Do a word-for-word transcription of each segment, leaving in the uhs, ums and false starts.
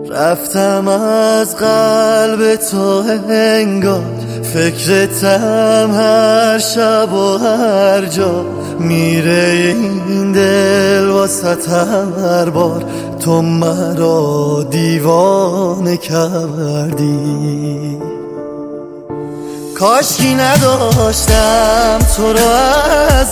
رفتم از قلب تو انگار، فکرتم هر شب و هر جا. میره این دل واسط هر بار، تو مرا دیوانه کردی. کاشکی نداشتم تو رو از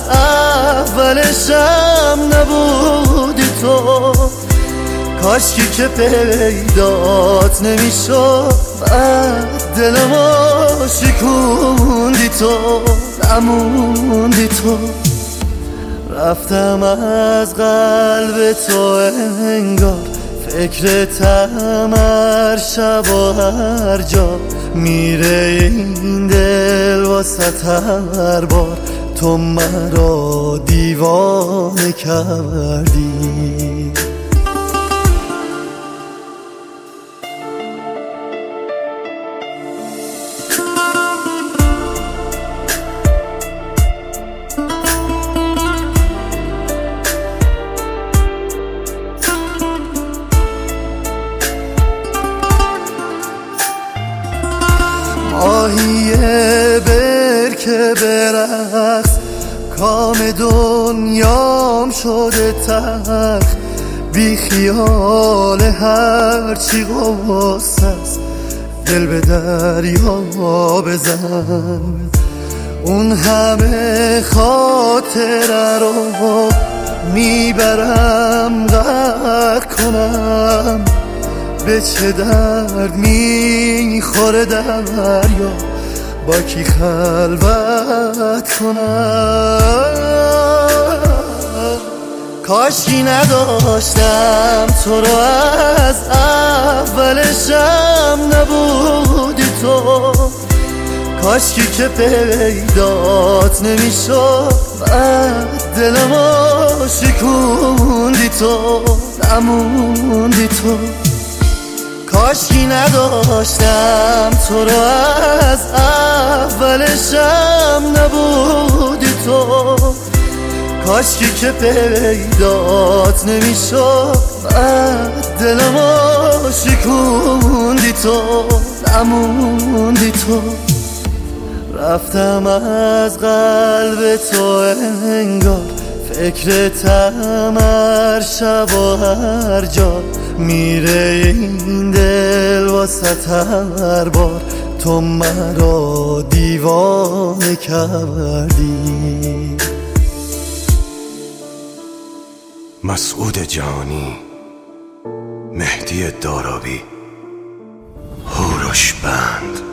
اولشم نبودی تو، کاشکی که پیدات نمیشد بعد دلمو شکوندی تو، نموندی تو. رفتم از قلب تو انگار، فکرتم هر شب و هر جا. میره این دل واسط هر بار، تو مرا دیوانه کردی. ماهیه برکه برقص، کام دنیام شده تلخ. بی خیال هرچی غصه است، دل به دریا بزن. اون همه خاطره رو میبرم غرق کنم. به چه درد میخوره دریا، با کی خلوت کنم. کاشکی نداشتم تو رو از اولشم نبودی تو، کاشکی که پیدات نمیشد بعد دلمو شکوندی تو، نموندی تو. کاشکی نداشتم تو رو از اولشم نبودی تو، کاشکی که پیدات نمیشد بعد دلمو شکوندی تو، نموندی تو. رفتم از قلب تو انگار، فکرتم هر شب و هر جا. میره این دل واسط هر بار، تو مرا دیوانه کردی. مسعود جانی، مهدی دارابی، هوروش بند.